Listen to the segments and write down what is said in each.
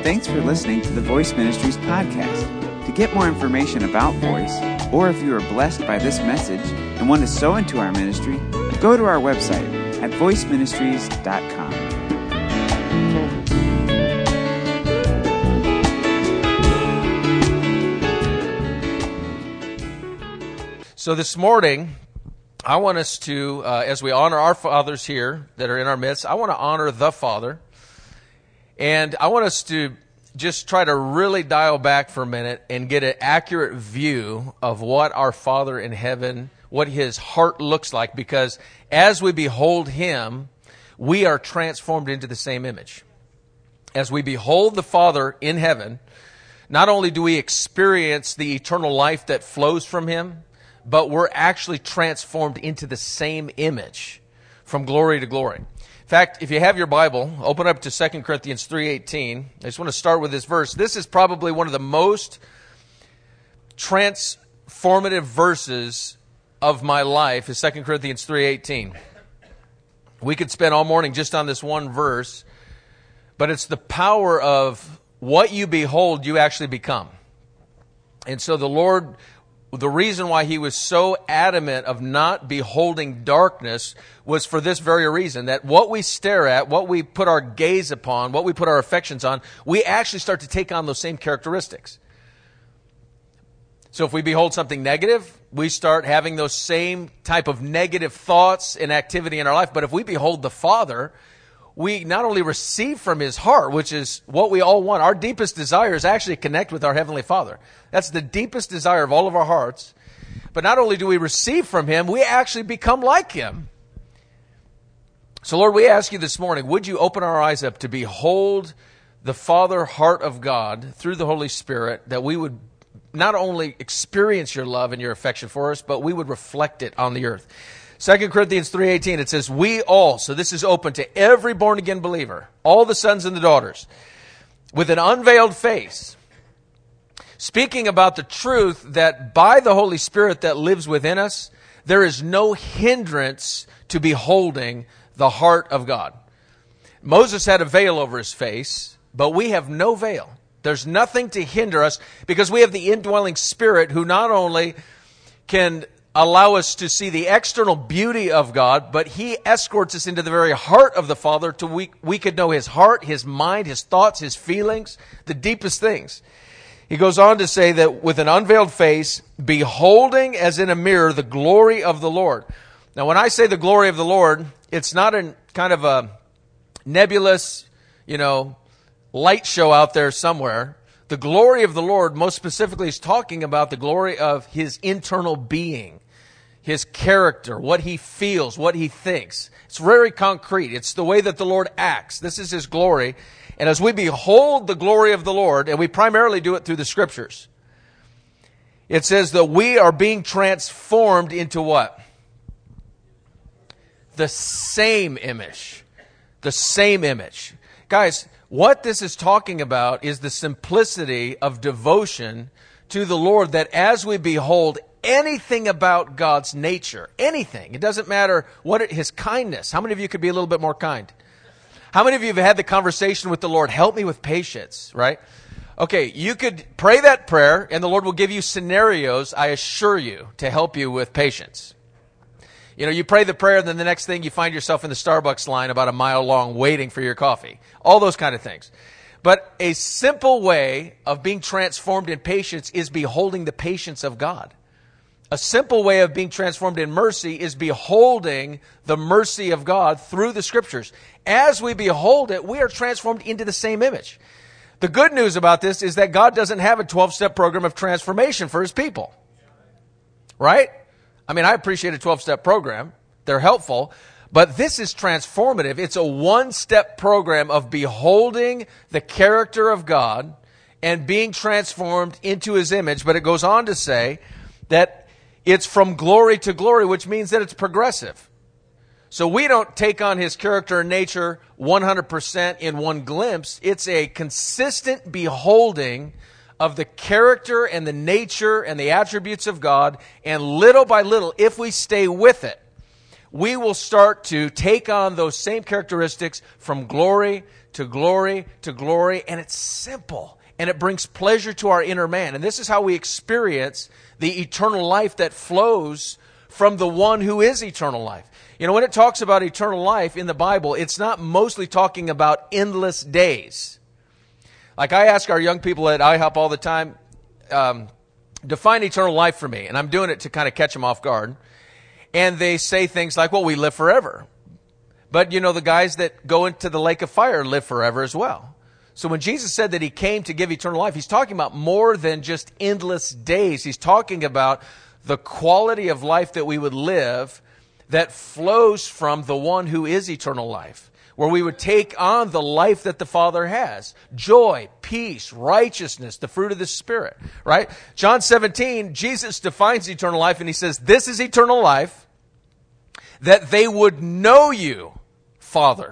Thanks for listening to the Voice Ministries podcast. To get more information about Voice, or if you are blessed by this message and want to sow into our ministry, go to our website at voiceministries.com. So this morning, I want us to, as we honor our fathers here that are in our midst, I want to honor the Father. And I want us to just try to really dial back for a minute and get an accurate view of what our Father in heaven, what His heart looks like. Because as we behold Him, we are transformed into the same image. As we behold the Father in heaven, not only do we experience the eternal life that flows from Him, but we're actually transformed into the same image from glory to glory. In fact, if you have your Bible, open up to 2 Corinthians 3:18. I just want to start with this verse. This is probably one of the most transformative verses of my life, is 2 Corinthians 3:18. We could spend all morning just on this one verse, but it's the power of what you behold, you actually become. And so the Lord, the reason why He was so adamant of not beholding darkness was for this very reason, that what we stare at, what we put our gaze upon, what we put our affections on, we actually start to take on those same characteristics. So if we behold something negative, we start having those same type of negative thoughts and activity in our life. But if we behold the Father, we not only receive from His heart, which is what we all want. Our deepest desire is actually to connect with our Heavenly Father. That's the deepest desire of all of our hearts. But not only do we receive from Him, we actually become like Him. So Lord, we ask You this morning, would You open our eyes up to behold the Father heart of God through the Holy Spirit, that we would not only experience Your love and Your affection for us, but we would reflect it on the earth. 2 Corinthians 3:18, it says, we all, so this is open to every born-again believer, all the sons and the daughters, with an unveiled face, speaking about the truth that by the Holy Spirit that lives within us, there is no hindrance to beholding the heart of God. Moses had a veil over his face, but we have no veil. There's nothing to hinder us because we have the indwelling Spirit who not only can allow us to see the external beauty of God, but He escorts us into the very heart of the Father till we could know His heart, His mind, His thoughts, His feelings, the deepest things. He goes on to say that with an unveiled face, beholding as in a mirror the glory of the Lord. Now, when I say the glory of the Lord, it's not a kind of a nebulous, light show out there somewhere. The glory of the Lord, most specifically, is talking about the glory of His internal being, His character, what He feels, what He thinks. It's very concrete. It's the way that the Lord acts. This is His glory. And as we behold the glory of the Lord, and we primarily do it through the Scriptures, it says that we are being transformed into what? The same image. The same image. Guys, what this is talking about is the simplicity of devotion to the Lord, that as we behold anything about God's nature, anything, it doesn't matter His kindness. How many of you could be a little bit more kind? How many of you have had the conversation with the Lord, help me with patience, right? Okay, you could pray that prayer and the Lord will give you scenarios, I assure you, to help you with patience. You pray the prayer, and then the next thing you find yourself in the Starbucks line about a mile long waiting for your coffee. All those kind of things. But a simple way of being transformed in patience is beholding the patience of God. A simple way of being transformed in mercy is beholding the mercy of God through the Scriptures. As we behold it, we are transformed into the same image. The good news about this is that God doesn't have a 12-step program of transformation for His people. Right? I appreciate a 12-step program. They're helpful. But this is transformative. It's a one-step program of beholding the character of God and being transformed into His image. But it goes on to say that it's from glory to glory, which means that it's progressive. So we don't take on His character and nature 100% in one glimpse. It's a consistent beholding of the character and the nature and the attributes of God, and little by little, if we stay with it, we will start to take on those same characteristics from glory to glory to glory, and it's simple, and it brings pleasure to our inner man. And this is how we experience the eternal life that flows from the one who is eternal life. You know, when it talks about eternal life in the Bible, it's not mostly talking about endless days. Like I ask our young people at IHOP all the time, define eternal life for me. And I'm doing it to kind of catch them off guard. And they say things like, well, we live forever. But, you know, the guys that go into the lake of fire live forever as well. So when Jesus said that he came to give eternal life, he's talking about more than just endless days. He's talking about the quality of life that we would live that flows from the one who is eternal life, where we would take on the life that the Father has. Joy, peace, righteousness, the fruit of the Spirit, right? John 17, Jesus defines eternal life, and he says, this is eternal life, that they would know you, Father,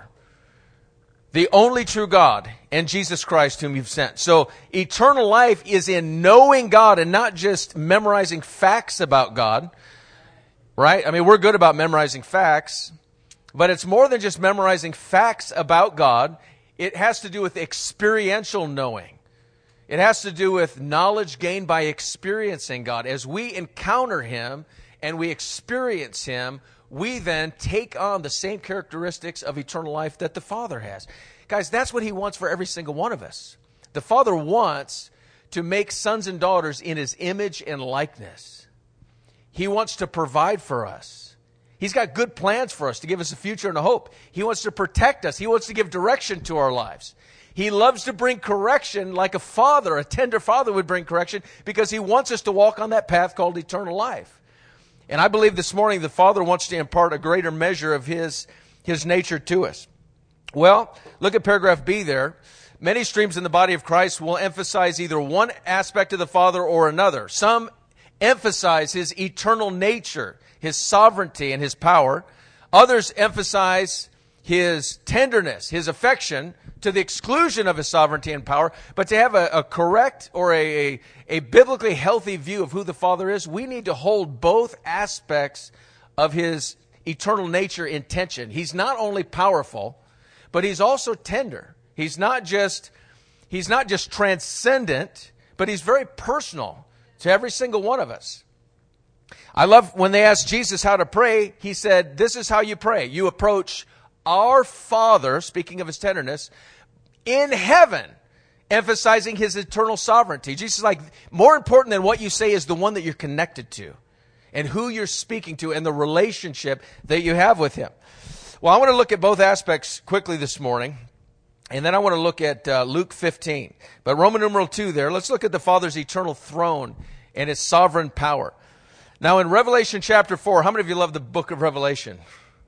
the only true God, and Jesus Christ whom you've sent. So eternal life is in knowing God and not just memorizing facts about God, right? I mean, we're good about memorizing facts, but it's more than just memorizing facts about God. It has to do with experiential knowing. It has to do with knowledge gained by experiencing God. As we encounter Him and we experience Him, we then take on the same characteristics of eternal life that the Father has. Guys, that's what He wants for every single one of us. The Father wants to make sons and daughters in His image and likeness. He wants to provide for us. He's got good plans for us to give us a future and a hope. He wants to protect us. He wants to give direction to our lives. He loves to bring correction like a father, a tender father would bring correction, because He wants us to walk on that path called eternal life. And I believe this morning the Father wants to impart a greater measure of His nature to us. Well, look at paragraph B there. Many streams in the body of Christ will emphasize either one aspect of the Father or another. Some emphasize His eternal nature, His sovereignty, and His power. Others emphasize His tenderness, His affection, to the exclusion of His sovereignty and power. But to have a correct or a biblically healthy view of who the Father is, we need to hold both aspects of His eternal nature in tension. He's not only powerful, but He's also tender. He's not just transcendent, but He's very personal to every single one of us. I love when they asked Jesus how to pray, He said, this is how you pray. You approach our Father, speaking of His tenderness, in heaven, emphasizing His eternal sovereignty. Jesus is like, more important than what you say is the one that you're connected to and who you're speaking to and the relationship that you have with Him. Well, I want to look at both aspects quickly this morning, and then I want to look at Luke 15. But Roman numeral 2 there, let's look at the Father's eternal throne and His sovereign power. Now in Revelation chapter 4, how many of you love the book of Revelation?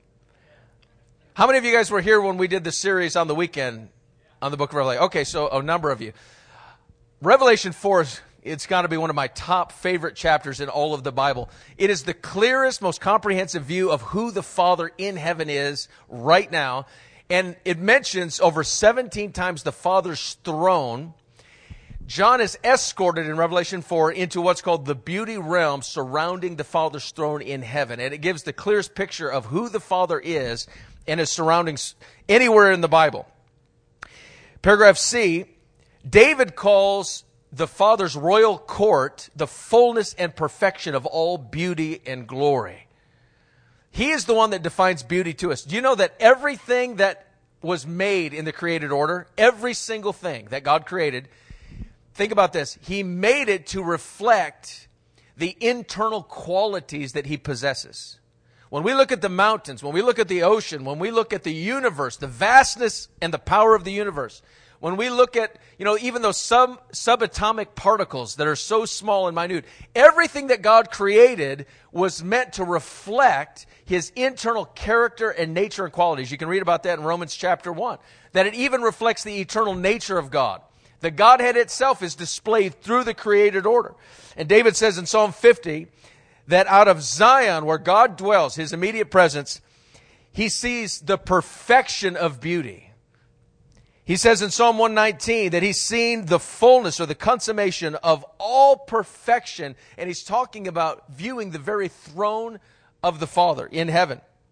How many of you guys were here when we did the series on the weekend on the book of Revelation? Okay, so a number of you. Revelation 4, it's got to be one of my top favorite chapters in all of the Bible. It is the clearest, most comprehensive view of who the Father in heaven is right now. And it mentions over 17 times the Father's throne. John is escorted in Revelation 4 into what's called the beauty realm surrounding the Father's throne in heaven. And it gives the clearest picture of who the Father is and His surroundings anywhere in the Bible. Paragraph C, David calls the Father's royal court the fullness and perfection of all beauty and glory. He is the one that defines beauty to us. Do you know that everything that was made in the created order, every single thing that God created, think about this, He made it to reflect the internal qualities that He possesses. When we look at the mountains, when we look at the ocean, when we look at the universe, the vastness and the power of the universe, when we look at, even those subatomic particles that are so small and minute, everything that God created was meant to reflect His internal character and nature and qualities. You can read about that in Romans chapter 1, that it even reflects the eternal nature of God. The Godhead itself is displayed through the created order. And David says in Psalm 50, that out of Zion, where God dwells, His immediate presence, he sees the perfection of beauty. He says in Psalm 119 that he's seen the fullness or the consummation of all perfection, and he's talking about viewing the very throne of the Father in heaven.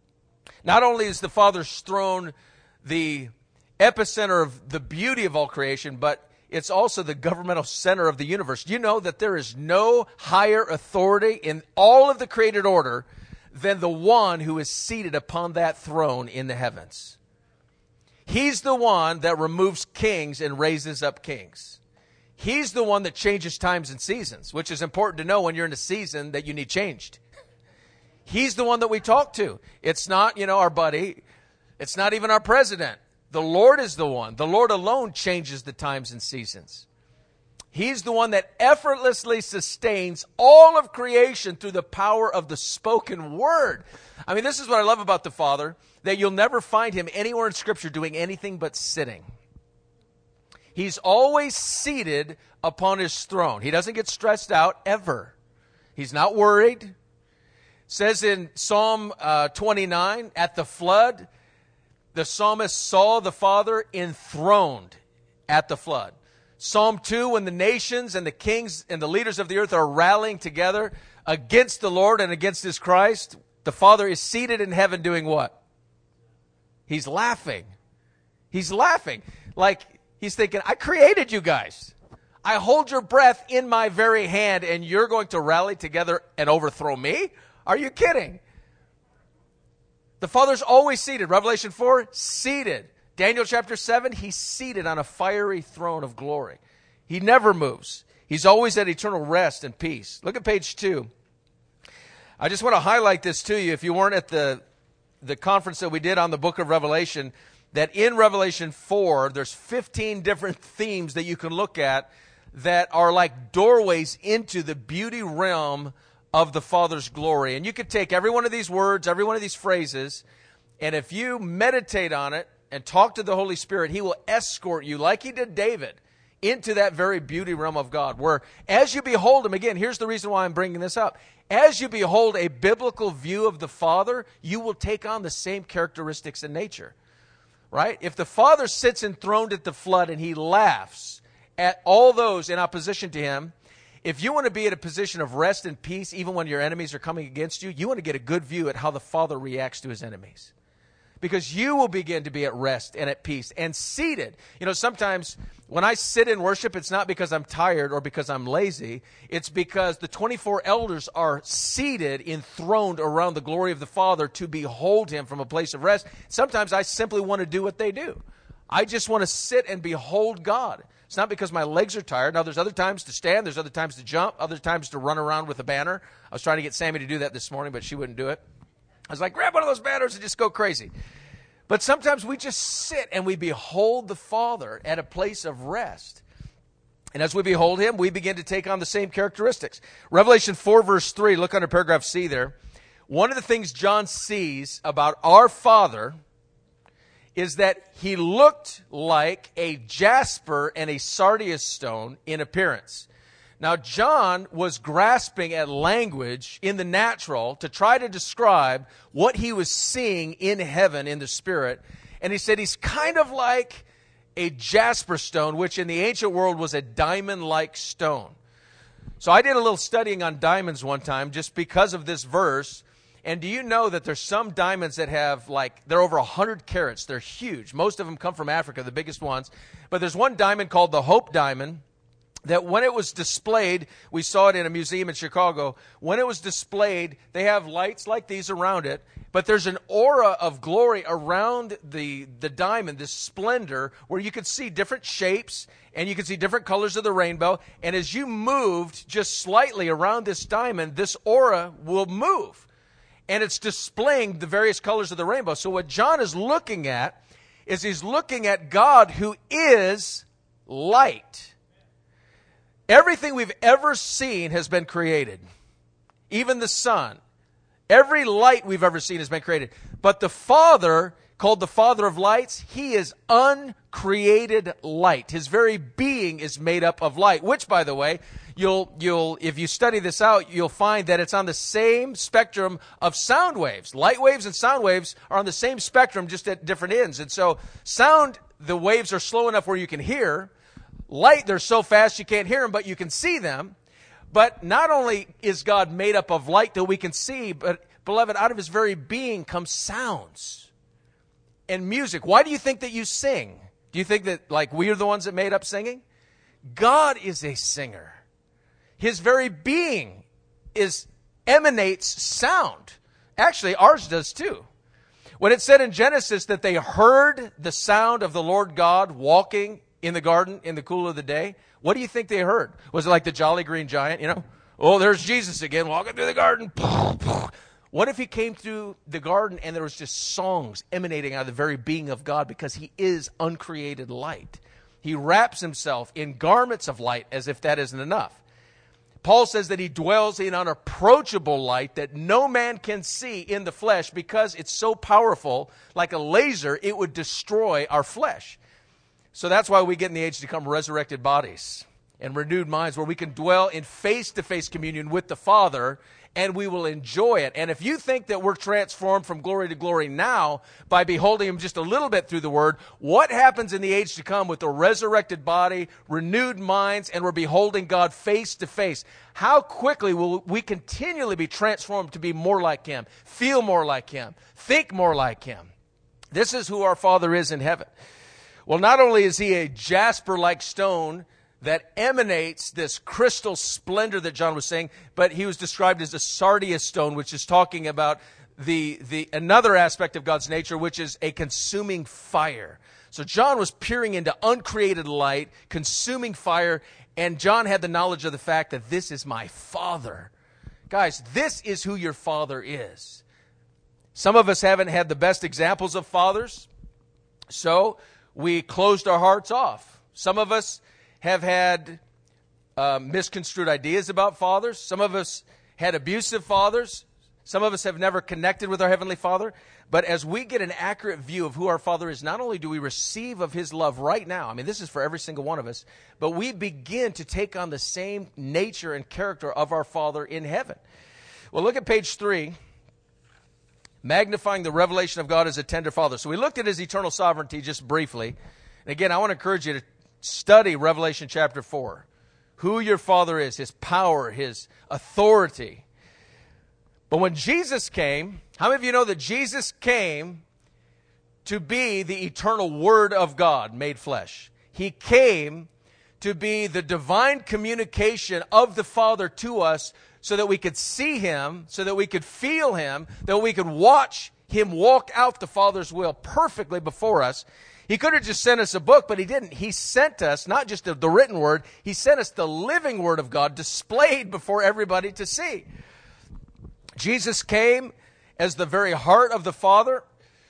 Not only is the Father's throne the epicenter of the beauty of all creation, but it's also the governmental center of the universe. You know that there is no higher authority in all of the created order than the one who is seated upon that throne in the heavens. He's the one that removes kings and raises up kings. He's the one that changes times and seasons, which is important to know when you're in a season that you need changed. He's the one that we talk to. It's not, our buddy. It's not even our president. The Lord is the one. The Lord alone changes the times and seasons. He's the one that effortlessly sustains all of creation through the power of the spoken word. I mean, this is what I love about the Father, that you'll never find him anywhere in Scripture doing anything but sitting. He's always seated upon his throne. He doesn't get stressed out ever. He's not worried. It says in Psalm 29, at the flood, the psalmist saw the Father enthroned at the flood. Psalm 2, when the nations and the kings and the leaders of the earth are rallying together against the Lord and against his Christ, the Father is seated in heaven doing what? He's laughing. He's laughing. Like he's thinking, I created you guys. I hold your breath in my very hand and you're going to rally together and overthrow me? Are you kidding? The Father's always seated. Revelation 4, seated. Daniel chapter 7, he's seated on a fiery throne of glory. He never moves. He's always at eternal rest and peace. Look at page 2. I just want to highlight this to you. If you weren't at the conference that we did on the book of Revelation, that in Revelation 4, there's 15 different themes that you can look at that are like doorways into the beauty realm of the Father's glory. And you could take every one of these words, every one of these phrases, and if you meditate on it and talk to the Holy Spirit, he will escort you, like he did David, into that very beauty realm of God, where as you behold him, again, here's the reason why I'm bringing this up. As you behold a biblical view of the Father, you will take on the same characteristics in nature, right? If the Father sits enthroned at the flood and he laughs at all those in opposition to him, if you want to be at a position of rest and peace, even when your enemies are coming against you, you want to get a good view at how the Father reacts to his enemies. Because you will begin to be at rest and at peace and seated. Sometimes when I sit in worship, it's not because I'm tired or because I'm lazy. It's because the 24 elders are seated, enthroned around the glory of the Father to behold him from a place of rest. Sometimes I simply want to do what they do. I just want to sit and behold God. It's not because my legs are tired. Now, there's other times to stand. There's other times to jump. Other times to run around with a banner. I was trying to get Sammy to do that this morning, but she wouldn't do it. I was like, grab one of those banners and just go crazy. But sometimes we just sit and we behold the Father at a place of rest. And as we behold him, we begin to take on the same characteristics. Revelation 4, verse 3, look under paragraph C there. One of the things John sees about our Father is that he looked like a jasper and a sardius stone in appearance. Now, John was grasping at language in the natural to try to describe what he was seeing in heaven in the Spirit. And he said he's kind of like a jasper stone, which in the ancient world was a diamond-like stone. So I did a little studying on diamonds one time just because of this verse. And do you know that there's some diamonds that have they're over 100 carats. They're huge. Most of them come from Africa, the biggest ones. But there's one diamond called the Hope Diamond that when it was displayed, we saw it in a museum in Chicago. When it was displayed, they have lights like these around it. But there's an aura of glory around the diamond, this splendor, where you could see different shapes and you could see different colors of the rainbow. And as you moved just slightly around this diamond, this aura will move. And it's displaying the various colors of the rainbow. So what John is looking at is he's looking at God who is light. Everything we've ever seen has been created. Even the sun. Every light we've ever seen has been created. But the Father, called the Father of lights, he is uncreated light. His very being is made up of light, which, by the way, you'll if you study this out, you'll find that it's on the same spectrum of sound waves. Light waves and sound waves are on the same spectrum, just at different ends. And so sound, the waves are slow enough where you can hear. Light, they're so fast you can't hear them, but you can see them. But not only is God made up of light that we can see, but beloved, out of his very being comes sounds and music. Why do you think that you sing? Do you think that, like, we are the ones that made up singing? God is a singer. His very being emanates sound. Actually, ours does too. When it said in Genesis that they heard the sound of the Lord God walking in the garden in the cool of the day, what do you think they heard? Was it like the Jolly Green Giant, you know? Oh, there's Jesus again walking through the garden. What if he came through the garden and there was just songs emanating out of the very being of God, because he is uncreated light? He wraps himself in garments of light, as if that isn't enough. Paul says that he dwells in unapproachable light that no man can see in the flesh, because it's so powerful, like a laser, it would destroy our flesh. So that's why we get in the age to come resurrected bodies and renewed minds, where we can dwell in face-to-face communion with the Father, and we will enjoy it. And if you think that we're transformed from glory to glory now by beholding him just a little bit through the Word, what happens in the age to come with the resurrected body, renewed minds, and we're beholding God face to face? How quickly will we continually be transformed to be more like him, feel more like him, think more like him? This is who our Father is in heaven. Well, not only is he a jasper-like stone that emanates this crystal splendor that John was saying, but he was described as a sardius stone, which is talking about the another aspect of God's nature, which is a consuming fire. So John was peering into uncreated light, consuming fire, and John had the knowledge of the fact that this is my Father. Guys, this is who your Father is. Some of us haven't had the best examples of fathers, so we closed our hearts off. Some of us have had misconstrued ideas about fathers. Some of us had abusive fathers. Some of us have never connected with our Heavenly Father. But as we get an accurate view of who our Father is, not only do we receive of his love right now, I mean, this is for every single one of us, but we begin to take on the same nature and character of our Father in heaven. Well, look at page 3. Magnifying the revelation of God as a tender Father. So we looked at his eternal sovereignty just briefly. And again, I want to encourage you to study Revelation chapter 4. Who your Father is, his power, his authority. But when Jesus came, how many of you know that Jesus came to be the eternal Word of God made flesh? He came to be the divine communication of the Father to us, so that we could see him, so that we could feel him, that we could watch him walk out the Father's will perfectly before us. He could have just sent us a book, but he didn't. He sent us not just the written word, he sent us the living Word of God displayed before everybody to see. Jesus came as the very heart of the Father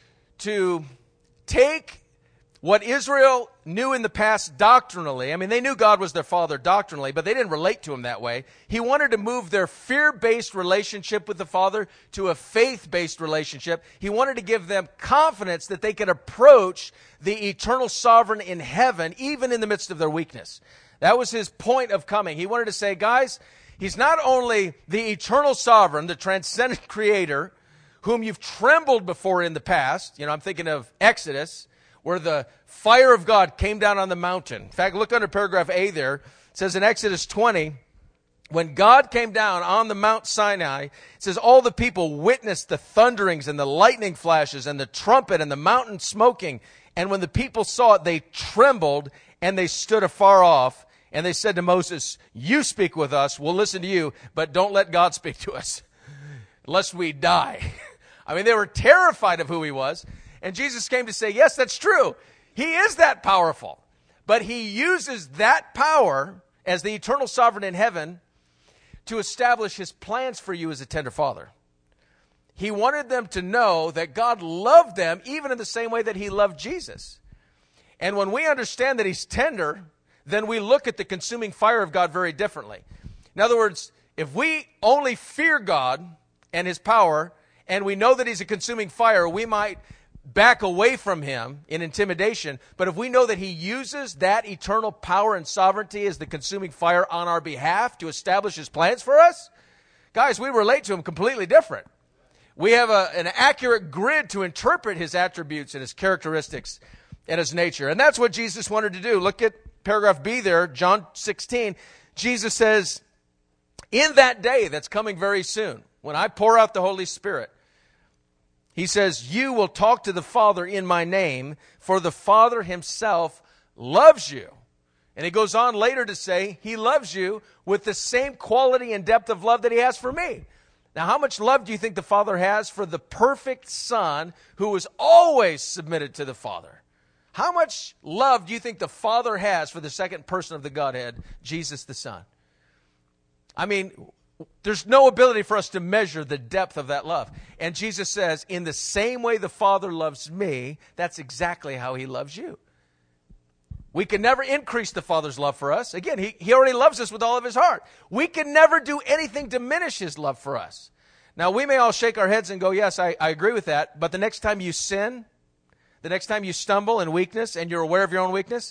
to take what Israel knew in the past doctrinally. I mean, they knew God was their Father doctrinally, but they didn't relate to him that way. He wanted to move their fear-based relationship with the Father to a faith-based relationship. He wanted to give them confidence that they could approach the eternal sovereign in heaven, even in the midst of their weakness. That was his point of coming. He wanted to say, guys, he's not only the eternal sovereign, the transcendent creator, whom you've trembled before in the past. You know, I'm thinking of Exodus, where the fire of God came down on the mountain. In fact, look under paragraph A there. It says in Exodus 20, when God came down on the Mount Sinai, it says all the people witnessed the thunderings and the lightning flashes and the trumpet and the mountain smoking. And when the people saw it, they trembled and they stood afar off. And they said to Moses, you speak with us, we'll listen to you, but don't let God speak to us, lest we die. I mean, they were terrified of who he was. And Jesus came to say, yes, that's true. He is that powerful. But he uses that power as the eternal sovereign in heaven to establish his plans for you as a tender Father. He wanted them to know that God loved them even in the same way that he loved Jesus. And when we understand that he's tender, then we look at the consuming fire of God very differently. In other words, if we only fear God and his power, and we know that he's a consuming fire, we might back away from him in intimidation. But if we know that he uses that eternal power and sovereignty as the consuming fire on our behalf to establish his plans for us, guys, we relate to him completely different. We have an accurate grid to interpret his attributes and his characteristics and his nature. And that's what Jesus wanted to do. Look at paragraph B there, John 16. Jesus says, in that day that's coming very soon. when I pour out the Holy Spirit, he says, you will talk to the Father in my name, for the Father himself loves you. And he goes on later to say, he loves you with the same quality and depth of love that he has for me. Now, how much love do you think the Father has for the perfect Son who is always submitted to the Father? How much love do you think the Father has for the second person of the Godhead, Jesus the Son? I mean, there's no ability for us to measure the depth of that love. And Jesus says, in the same way the Father loves me, that's exactly how he loves you. We can never increase the Father's love for us. Again, he already loves us with all of his heart. We can never do anything to diminish his love for us. Now, we may all shake our heads and go, yes, I agree with that. But the next time you sin, the next time you stumble in weakness and you're aware of your own weakness,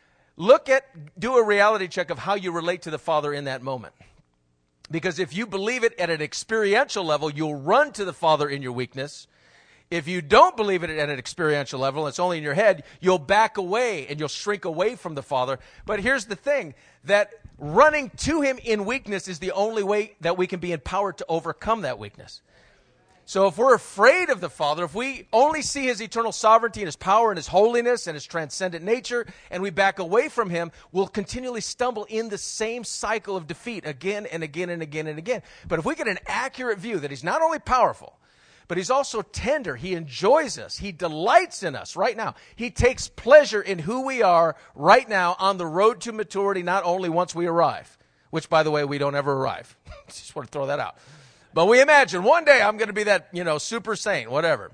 do a reality check of how you relate to the Father in that moment. Because if you believe it at an experiential level, you'll run to the Father in your weakness. If you don't believe it at an experiential level, it's only in your head, you'll back away and you'll shrink away from the Father. But here's the thing, that running to him in weakness is the only way that we can be empowered to overcome that weakness. So if we're afraid of the Father, if we only see his eternal sovereignty and his power and his holiness and his transcendent nature, and we back away from him, we'll continually stumble in the same cycle of defeat again and again and again and again. But if we get an accurate view that he's not only powerful, but he's also tender. He enjoys us. He delights in us right now. He takes pleasure in who we are right now on the road to maturity, not only once we arrive, which, by the way, we don't ever arrive. Just want to throw that out. But we imagine one day I'm going to be that, super saint, whatever.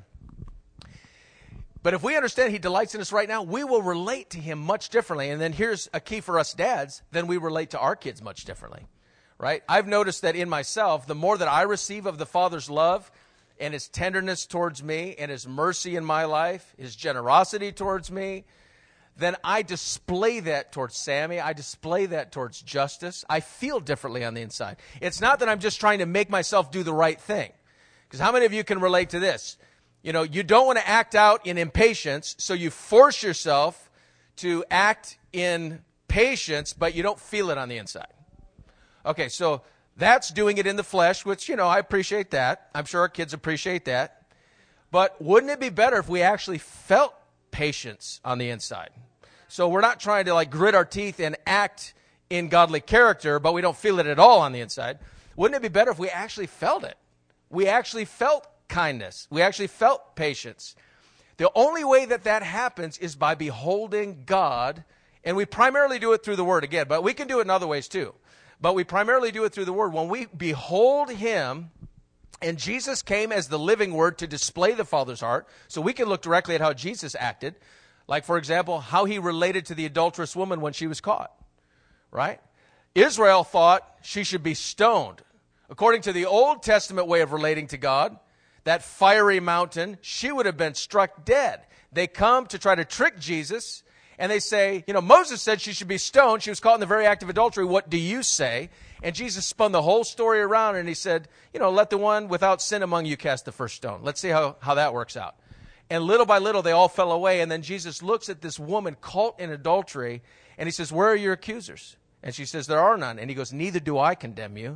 But if we understand he delights in us right now, we will relate to him much differently. And then here's a key for us dads, then we relate to our kids much differently, right? I've noticed that in myself, the more that I receive of the Father's love and his tenderness towards me and his mercy in my life, his generosity towards me, then I display that towards Sammy. I display that towards Justice. I feel differently on the inside. It's not that I'm just trying to make myself do the right thing. Because how many of you can relate to this? You don't want to act out in impatience, so you force yourself to act in patience, but you don't feel it on the inside. Okay, so that's doing it in the flesh, which, I appreciate that. I'm sure our kids appreciate that. But wouldn't it be better if we actually felt patience on the inside? So we're not trying to grit our teeth and act in godly character, but we don't feel it at all on the inside. Wouldn't it be better if we actually felt it? We actually felt kindness. We actually felt patience. The only way that happens is by beholding God, and we primarily do it through the Word again, but we can do it in other ways too. But we primarily do it through the Word. When we behold him, and Jesus came as the living Word to display the Father's heart, so we can look directly at how Jesus acted. Like, for example, how he related to the adulterous woman when she was caught, right? Israel thought she should be stoned. According to the Old Testament way of relating to God, that fiery mountain, she would have been struck dead. They come to try to trick Jesus, and they say, Moses said she should be stoned. She was caught in the very act of adultery. What do you say? And Jesus spun the whole story around, and he said, let the one without sin among you cast the first stone. Let's see how that works out. And little by little, they all fell away. And then Jesus looks at this woman caught in adultery, and he says, where are your accusers? And she says, there are none. And he goes, neither do I condemn you.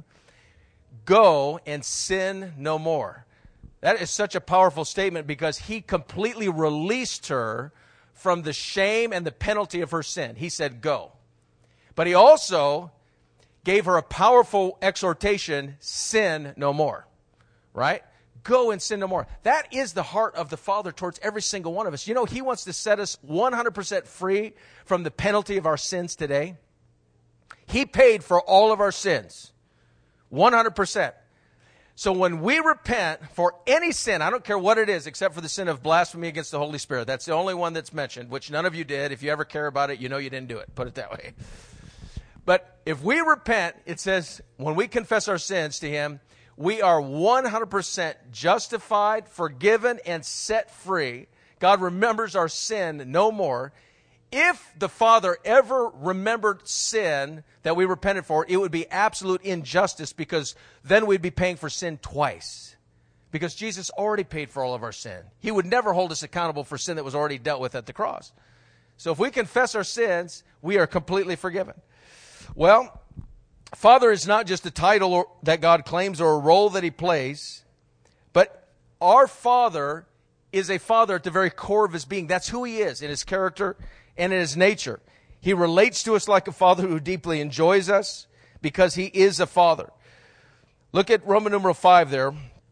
Go and sin no more. That is such a powerful statement because he completely released her from the shame and the penalty of her sin. He said, go. But he also gave her a powerful exhortation, sin no more. Right? Go and sin no more. That is the heart of the Father towards every single one of us. He wants to set us 100% free from the penalty of our sins today. He paid for all of our sins. 100%. So when we repent for any sin, I don't care what it is, except for the sin of blasphemy against the Holy Spirit. That's the only one that's mentioned, which none of you did. If you ever care about it, you didn't do it. Put it that way. But if we repent, it says, when we confess our sins to him, we are 100% justified, forgiven, and set free. God remembers our sin no more. If the Father ever remembered sin that we repented for, it would be absolute injustice because then we'd be paying for sin twice. Because Jesus already paid for all of our sin. He would never hold us accountable for sin that was already dealt with at the cross. So if we confess our sins, we are completely forgiven. Well, Father is not just a title that God claims or a role that he plays, but our Father is a Father at the very core of his being. That's who he is in his character and in his nature. He relates to us like a father who deeply enjoys us because he is a father. Look at Roman numeral 5 there.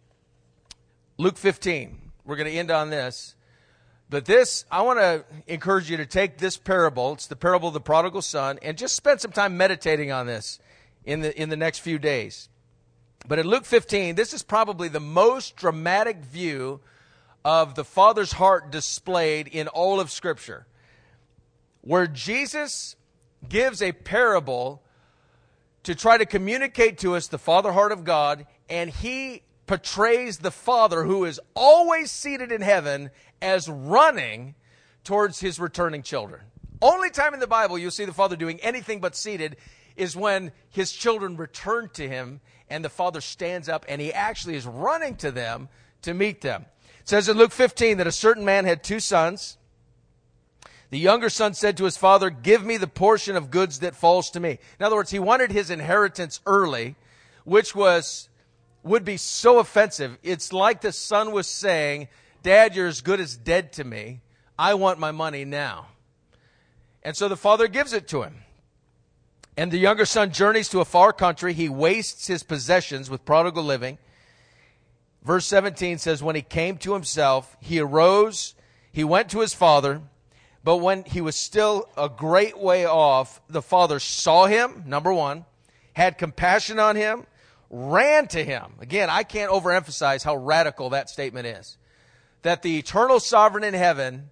Luke 15. We're going to end on this. But this, I want to encourage you to take this parable. It's the parable of the prodigal son, and just spend some time meditating on this in the next few days. But in Luke 15, this is probably the most dramatic view of the Father's heart displayed in all of Scripture, where Jesus gives a parable to try to communicate to us the Father heart of God, and he portrays the Father who is always seated in heaven as running towards his returning children. Only time in the Bible you'll see the Father doing anything but seated is when his children return to him and the Father stands up and he actually is running to them to meet them. It says in Luke 15 that a certain man had 2 sons. The younger son said to his father, "Give me the portion of goods that falls to me." In other words, he wanted his inheritance early, which would be so offensive. It's like the son was saying, "Dad, you're as good as dead to me. I want my money now." And so the father gives it to him. And the younger son journeys to a far country. He wastes his possessions with prodigal living. Verse 17 says, when he came to himself, he arose, he went to his father. But when he was still a great way off, the father saw him, number one, had compassion on him, ran to him. Again, I can't overemphasize how radical that statement is. That the eternal sovereign in heaven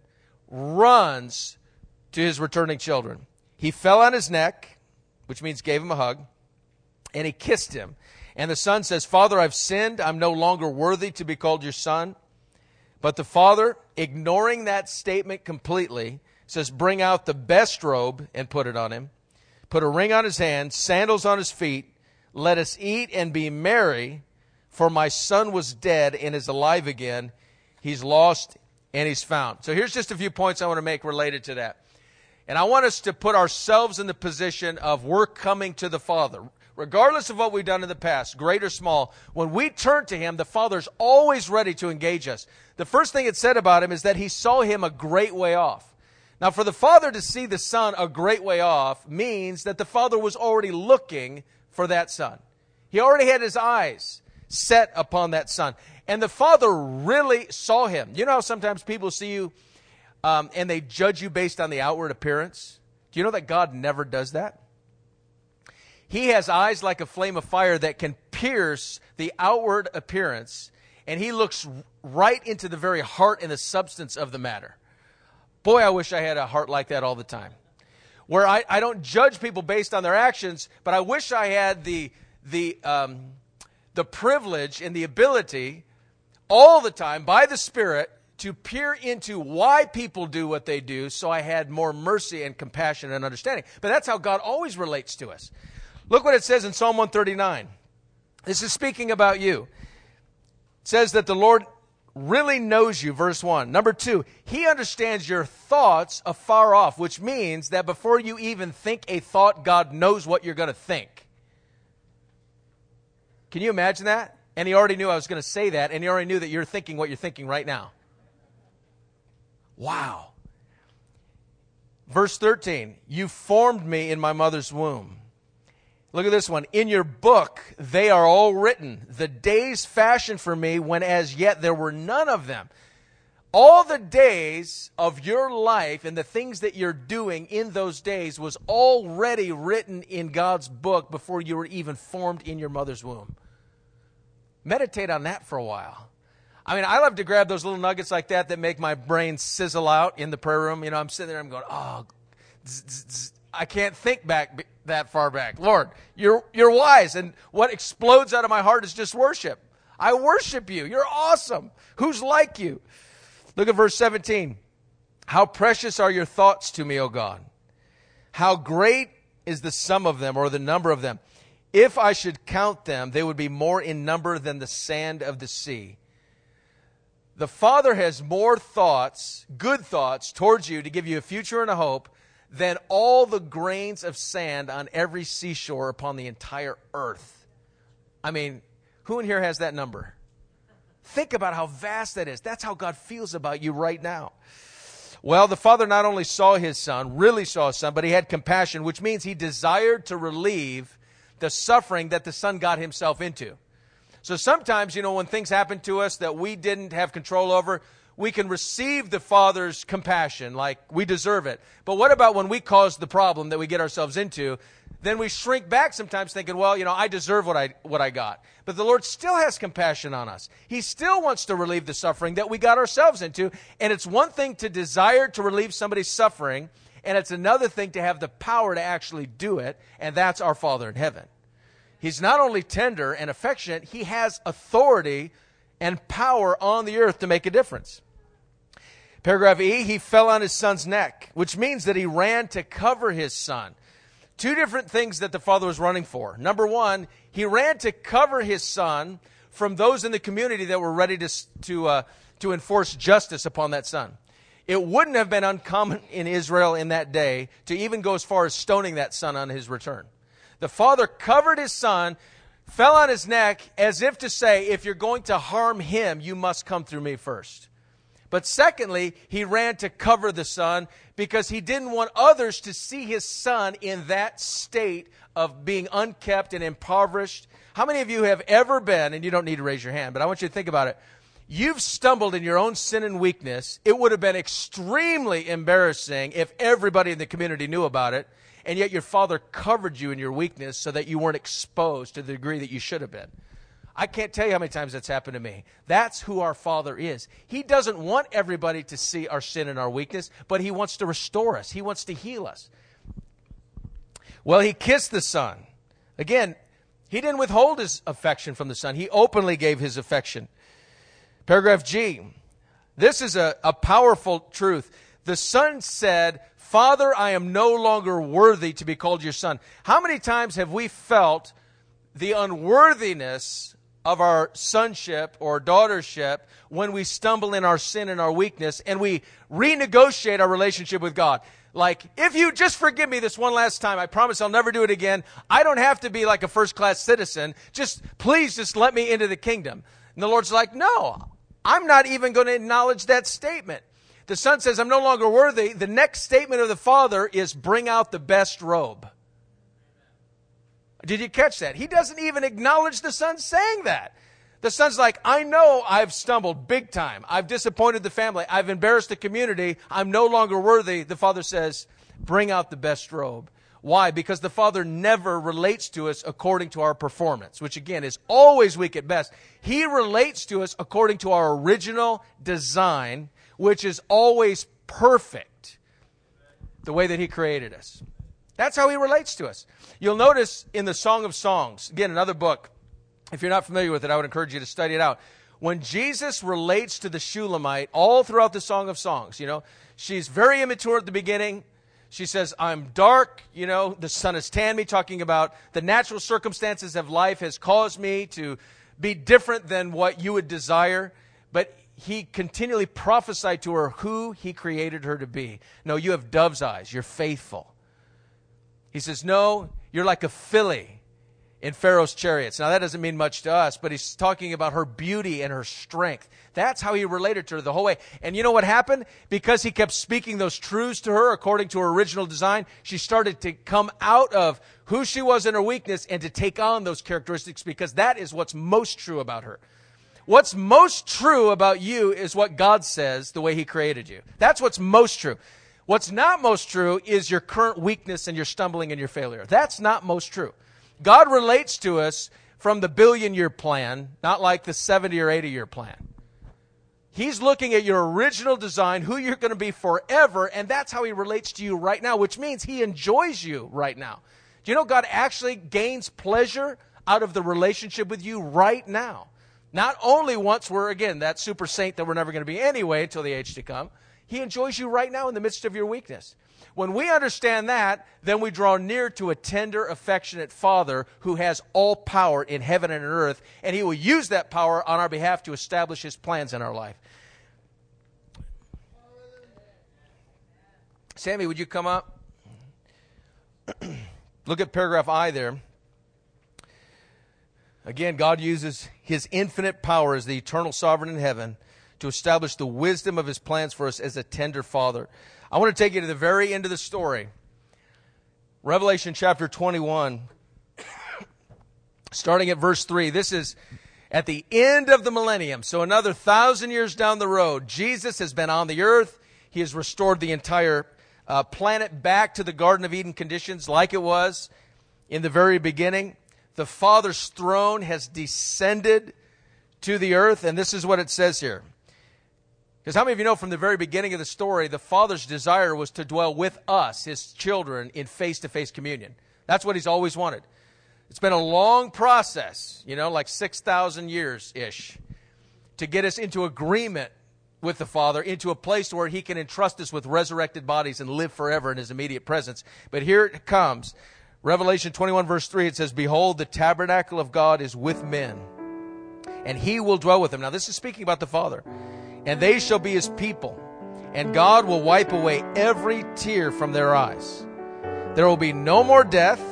runs to his returning children. He fell on his neck, which means gave him a hug, and he kissed him. And the son says, "Father, I've sinned. I'm no longer worthy to be called your son." But the father, ignoring that statement completely, says, "Bring out the best robe and put it on him. Put a ring on his hand, sandals on his feet. Let us eat and be merry, for my son was dead and is alive again. He's lost and he's found." So here's just a few points I want to make related to that. And I want us to put ourselves in the position of we're coming to the Father. Regardless of what we've done in the past, great or small, when we turn to him, the Father's always ready to engage us. The first thing it said about him is that he saw him a great way off. Now, for the Father to see the Son a great way off means that the Father was already looking for that Son. He already had his eyes set upon that Son. And the Father really saw him. You know how sometimes people see you and they judge you based on the outward appearance? Do you know that God never does that? He has eyes like a flame of fire that can pierce the outward appearance, and he looks right into the very heart and the substance of the matter. Boy, I wish I had a heart like that all the time, where I don't judge people based on their actions, but I wish I had the privilege and the ability all the time by the Spirit to peer into why people do what they do, so I had more mercy and compassion and understanding. But that's how God always relates to us. Look what it says in Psalm 139. This is speaking about you. It says that the Lord really knows you, verse 1. Number 2, he understands your thoughts afar off, which means that before you even think a thought, God knows what you're going to think. Can you imagine that? And he already knew I was going to say that, and he already knew that you're thinking what you're thinking right now. Wow. Verse 13, you formed me in my mother's womb. Look at this one. In your book, they are all written. The days fashioned for me when as yet there were none of them. All the days of your life and the things that you're doing in those days was already written in God's book before you were even formed in your mother's womb. Meditate on that for a while. I mean, I love to grab those little nuggets like that make my brain sizzle out in the prayer room. You know, I'm sitting there, I'm going, oh, I can't think back that far back. Lord, you're wise, and what explodes out of my heart is just worship. I worship you. You're awesome. Who's like you? Look at verse 17. How precious are your thoughts to me, O God. How great is the sum of them, or the number of them. If I should count them, they would be more in number than the sand of the sea. The Father has more thoughts, good thoughts towards you to give you a future and a hope than all the grains of sand on every seashore upon the entire earth. I mean, who in here has that number? Think about how vast that is. That's how God feels about you right now. Well, the Father not only saw his Son, really saw his Son, but he had compassion, which means he desired to relieve the suffering that the Son got himself into. So sometimes, when things happen to us that we didn't have control over, we can receive the Father's compassion like we deserve it. But what about when we cause the problem that we get ourselves into? Then we shrink back sometimes thinking, well, I deserve what I got. But the Lord still has compassion on us. He still wants to relieve the suffering that we got ourselves into. And it's one thing to desire to relieve somebody's suffering, and it's another thing to have the power to actually do it, and that's our Father in heaven. He's not only tender and affectionate, he has authority and power on the earth to make a difference. Paragraph E, he fell on his Son's neck, which means that he ran to cover his Son. Two different things that the Father was running for. Number one, he ran to cover his Son from those in the community that were ready to enforce justice upon that Son. It wouldn't have been uncommon in Israel in that day to even go as far as stoning that Son on his return. The Father covered his Son, fell on his neck, as if to say, if you're going to harm him, you must come through me first. But secondly, he ran to cover the Son because he didn't want others to see his Son in that state of being unkept and impoverished. How many of you have ever been, and you don't need to raise your hand, but I want you to think about it. You've stumbled in your own sin and weakness. It would have been extremely embarrassing if everybody in the community knew about it, and yet your Father covered you in your weakness so that you weren't exposed to the degree that you should have been. I can't tell you how many times that's happened to me. That's who our Father is. He doesn't want everybody to see our sin and our weakness, but he wants to restore us. He wants to heal us. Well, he kissed the Son. Again, he didn't withhold his affection from the Son. He openly gave his affection. Paragraph G. This is a powerful truth. The Son said, Father, I am no longer worthy to be called your Son. How many times have we felt the unworthiness of our sonship or daughtership when we stumble in our sin and our weakness and we renegotiate our relationship with God? Like, if you just forgive me this one last time, I promise I'll never do it again. I don't have to be like a first-class citizen. Please just let me into the kingdom. And the Lord's like, no, I'm not even going to acknowledge that statement. The Son says, I'm no longer worthy. The next statement of the Father is, bring out the best robe. Did you catch that? He doesn't even acknowledge the Son saying that. The Son's like, I know I've stumbled big time. I've disappointed the family. I've embarrassed the community. I'm no longer worthy. The Father says, bring out the best robe. Why? Because the Father never relates to us according to our performance, which again is always weak at best. He relates to us according to our original design, which is always perfect, the way that he created us. That's how he relates to us. You'll notice in the Song of Songs, again, another book, if you're not familiar with it, I would encourage you to study it out. When Jesus relates to the Shulamite all throughout the Song of Songs, she's very immature at the beginning. She says, I'm dark, the sun has tanned me, talking about the natural circumstances of life has caused me to be different than what you would desire. But he continually prophesied to her who he created her to be. No, you have dove's eyes. You're faithful. He says, no, you're like a filly in Pharaoh's chariots. Now, that doesn't mean much to us, but he's talking about her beauty and her strength. That's how he related to her the whole way. And you know what happened? Because he kept speaking those truths to her according to her original design, she started to come out of who she was in her weakness and to take on those characteristics, because that is what's most true about her. What's most true about you is what God says, the way he created you. That's what's most true. What's not most true is your current weakness and your stumbling and your failure. That's not most true. God relates to us from the billion-year plan, not like the 70 or 80-year plan. He's looking at your original design, who you're going to be forever, and that's how he relates to you right now, which means he enjoys you right now. Do you know God actually gains pleasure out of the relationship with you right now? Not only once we're, again, that super saint that we're never going to be anyway until the age to come. He enjoys you right now in the midst of your weakness. When we understand that, then we draw near to a tender, affectionate Father who has all power in heaven and on earth, and he will use that power on our behalf to establish his plans in our life. Sammy, would you come up? Look at paragraph I there. Again, God uses his infinite power as the eternal sovereign in heaven to establish the wisdom of his plans for us as a tender father. I want to take you to the very end of the story. Revelation chapter 21, starting at verse 3. This is at the end of the millennium, so another 1,000 years down the road. Jesus has been on the earth. He has restored the entire planet back to the Garden of Eden conditions like it was in the very beginning. The Father's throne has descended to the earth, and this is what it says here. Because how many of you know from the very beginning of the story, the Father's desire was to dwell with us, his children, in face-to-face communion. That's what he's always wanted. It's been a long process, like 6,000 years-ish, to get us into agreement with the Father, into a place where he can entrust us with resurrected bodies and live forever in his immediate presence. But here it comes. Revelation 21 verse 3, it says, "Behold, the tabernacle of God is with men, and he will dwell with them." Now this is speaking about the Father. "And they shall be his people, and God will wipe away every tear from their eyes. There will be no more death,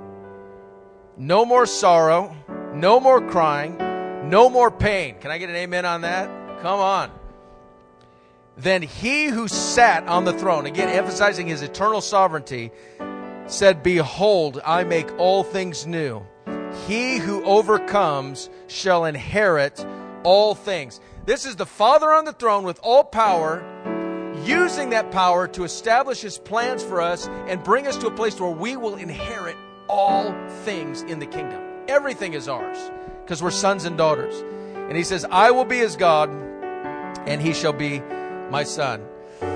no more sorrow, no more crying, no more pain." Can I get an amen on that? Come on. "Then he who sat on the throne," again emphasizing his eternal sovereignty, said, "Behold, I make all things new. He who overcomes shall inherit all things." This is the Father on the throne with all power, using that power to establish his plans for us and bring us to a place where we will inherit all things in the kingdom. Everything is ours because we're sons and daughters. And he says, "I will be his God, and he shall be my son."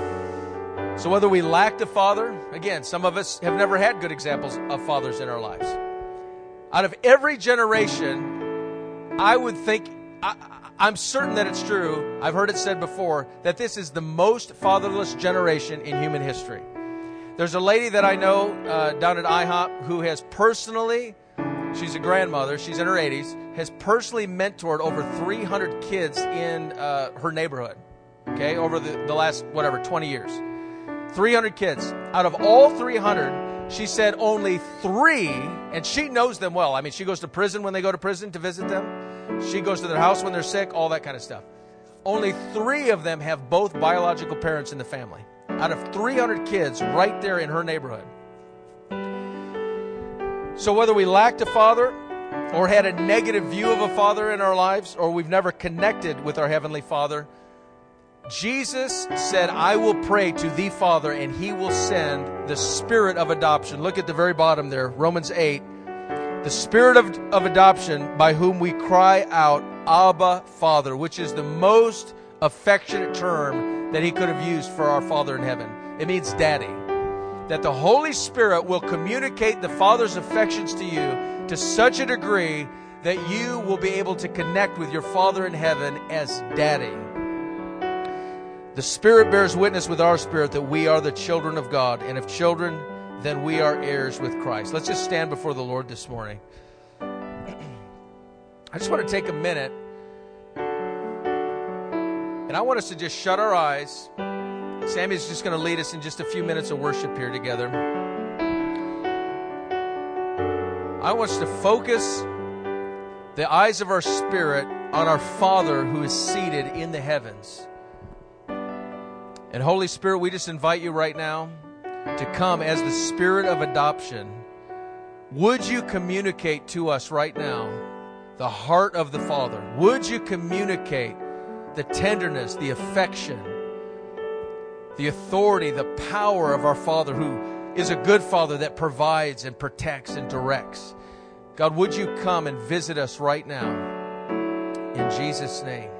So whether we lacked a father, again, some of us have never had good examples of fathers in our lives. Out of every generation, I would think, I'm certain that it's true, I've heard it said before, that this is the most fatherless generation in human history. There's a lady that I know down at IHOP who has personally, she's a grandmother, she's in her 80s, has personally mentored over 300 kids in her neighborhood, okay, over the last, 20 years. 300 kids. Out of all 300, she said only 3, and she knows them well. I mean, she goes to prison when they go to prison to visit them. She goes to their house when they're sick, all that kind of stuff. Only 3 of them have both biological parents in the family. Out of 300 kids right there in her neighborhood. So whether we lacked a father or had a negative view of a father in our lives, or we've never connected with our Heavenly Father, Jesus said, "I will pray to the Father, and he will send the Spirit of adoption." Look at the very bottom there, Romans 8. "The Spirit of adoption, by whom we cry out, Abba, Father," which is the most affectionate term that he could have used for our Father in heaven. It means daddy. That the Holy Spirit will communicate the Father's affections to you to such a degree that you will be able to connect with your Father in heaven as daddy. The Spirit bears witness with our spirit that we are the children of God, and if children, then we are heirs with Christ. Let's just stand before the Lord this morning. I just want to take a minute, and I want us to just shut our eyes. Sammy's just going to lead us in just a few minutes of worship here together. I want us to focus the eyes of our spirit on our Father who is seated in the heavens. And Holy Spirit, we just invite you right now to come as the Spirit of adoption. Would you communicate to us right now the heart of the Father? Would you communicate the tenderness, the affection, the authority, the power of our Father who is a good Father that provides and protects and directs? God, would you come and visit us right now? In Jesus' name.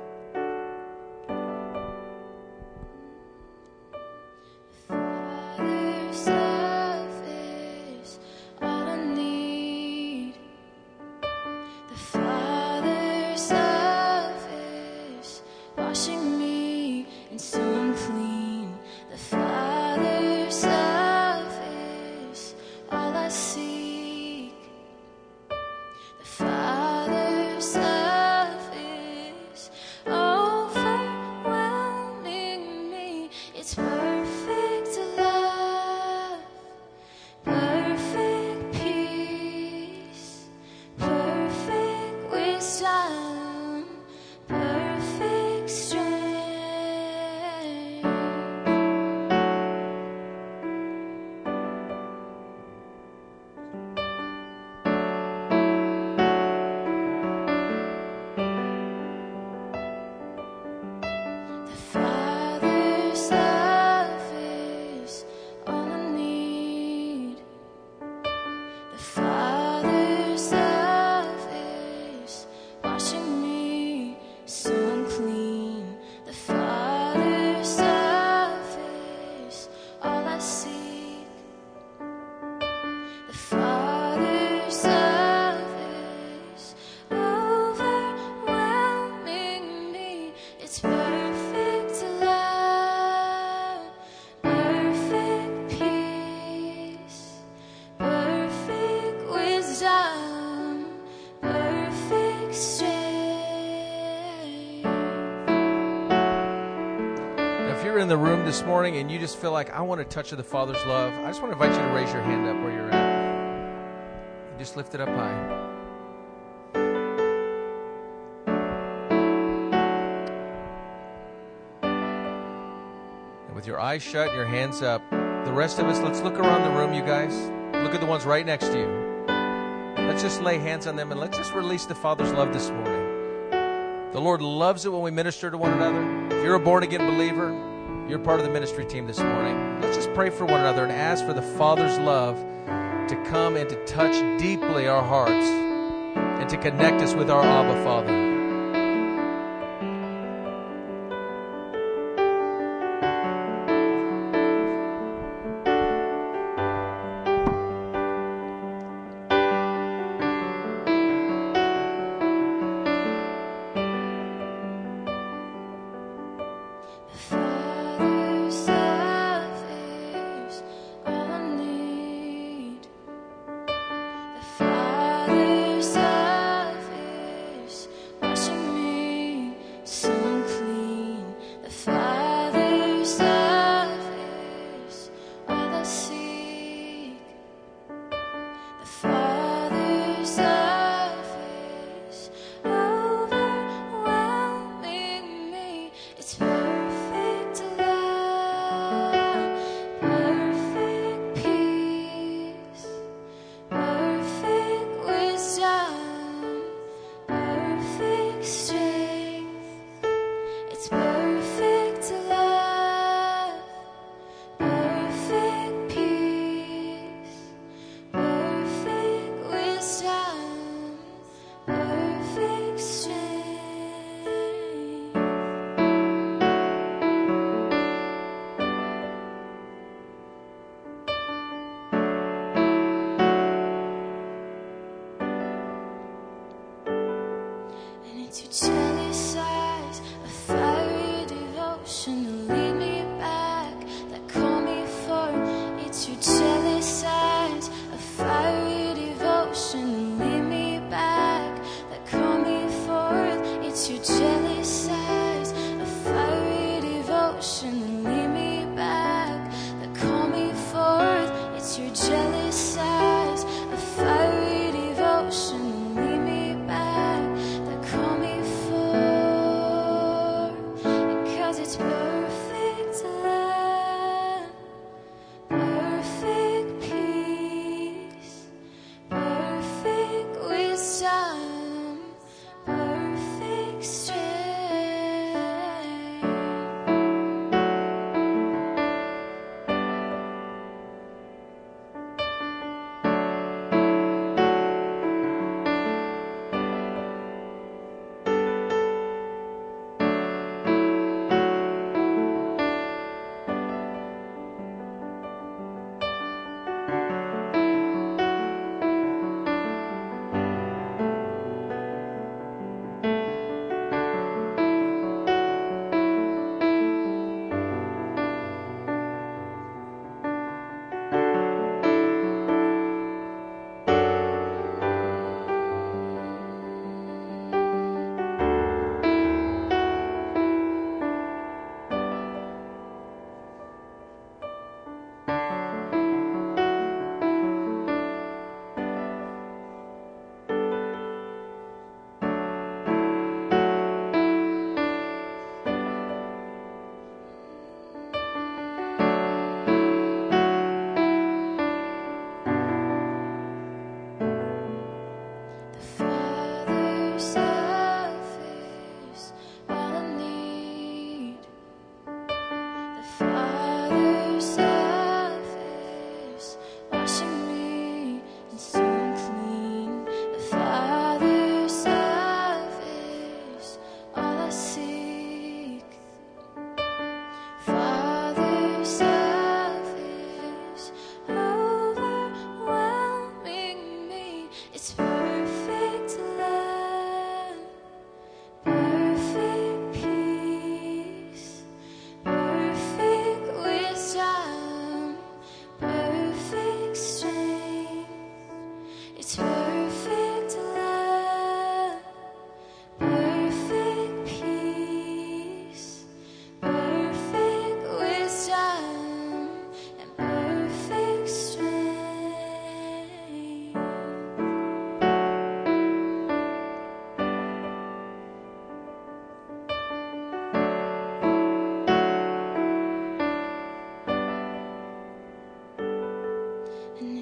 in the room this morning and you just feel like, I want a touch of the Father's love, I just want to invite you to raise your hand up where you're at. And just lift it up high. And with your eyes shut and your hands up, the rest of us, let's look around the room, you guys. Look at the ones right next to you. Let's just lay hands on them and let's just release the Father's love this morning. The Lord loves it when we minister to one another. If you're a born-again believer, you're part of the ministry team this morning. Let's just pray for one another and ask for the Father's love to come and to touch deeply our hearts and to connect us with our Abba Father. Fiery devotion, lead me back, that call me forth.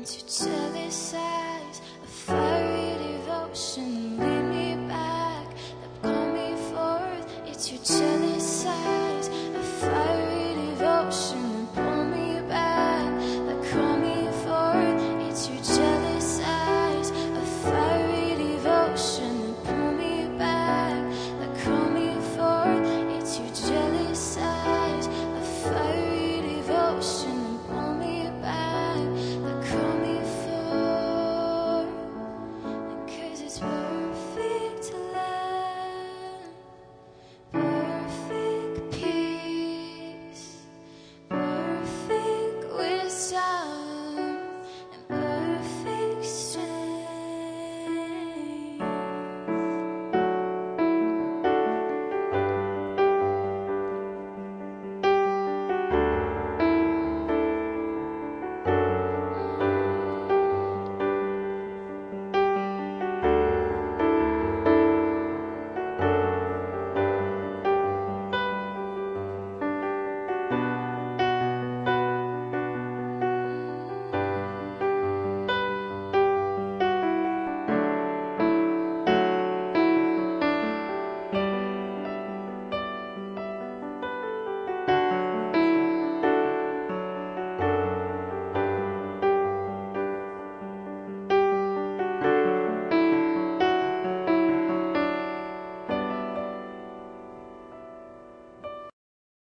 to tell this side.